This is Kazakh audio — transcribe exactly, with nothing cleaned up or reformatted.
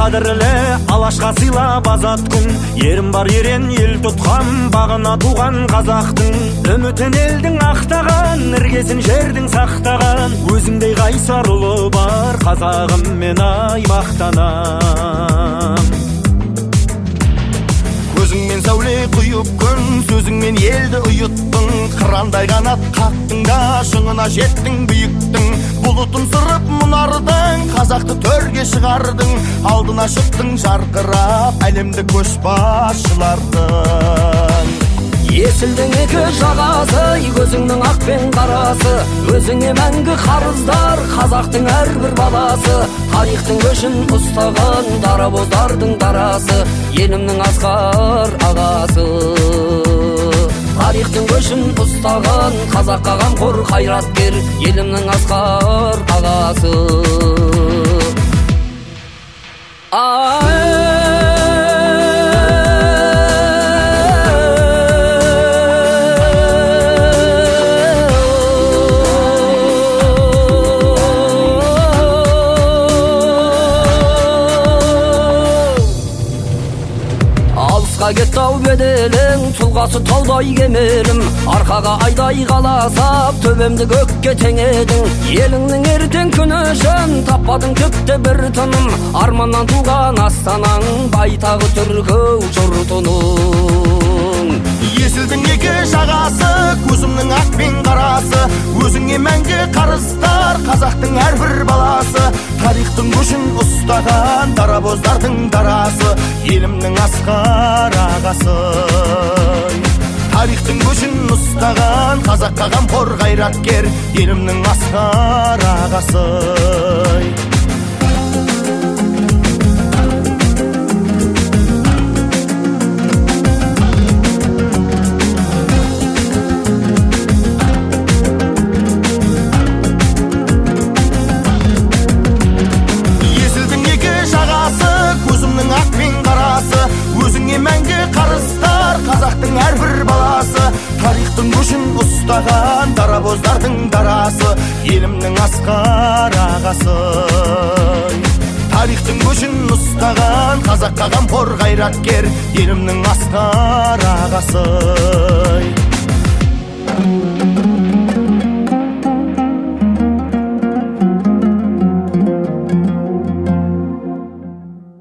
қадірлі алашқа сыйла базат күн. Ерім бар ерен ел тұтқан, бағына туған қазақтың. Үмітін елдің ақтаған, іргесін жердің сақтаған. Өзіңдей қайсар ұлы бар, қазағым мен ай мақтанам. Көзіңмен сәуле құйып күн, сөзіңмен елді ұйыттың. Қырандай қанат қақтың да, шыңына жеттің биіктің. Бұлытын сырып мұнардың, қазақты төрге шығардың. Алдына шықтың жарқырап, әлемді көшбасшылардың. Есілдің екі жағасы, көзіңнің ақ пен қарасы. Өзіңе мәңгі қарыздар, қазақтың әрбір баласы. Тарихтың көшін ұстаған, дарабоздардың дарасы. Елімнің асқар ағасы. Тарихтың көшін ұстаған, қазаққа қамқор қайраткер. Елімнің асқар ағасы. Кетті ау беделің, тұлғасы таудай кемелім. Арқаға айдай қаласап, төбемді көкке теңедің. Еліңнің ертең күні үшін таппадың түпті бір тыным. Арманнан туған астанаң, байтағы түркі жұртының. Есілдің екі жағасы, көзімнің ақ пен қарасы. Өзіңе мәңгі қарыздар, қазақтың әрбір баласы. Тарихтың көшін ұстаған, дарабоздардың дарасы. Елімнің асқар ағасы. Тарихтың көшін ұстаған, қазаққа қамқор қайраткер. Елімнің асқар ағасы. Өзіңе мәңгі қарыздар, қазақтың әрбір баласы. Тарихтың көшін ұстаған, дарабоздардың дарасы. Елімнің асқар ағасы. Тарихтың көшін ұстаған, қазаққа қамқор қайраткер. Елімнің асқар ағасы.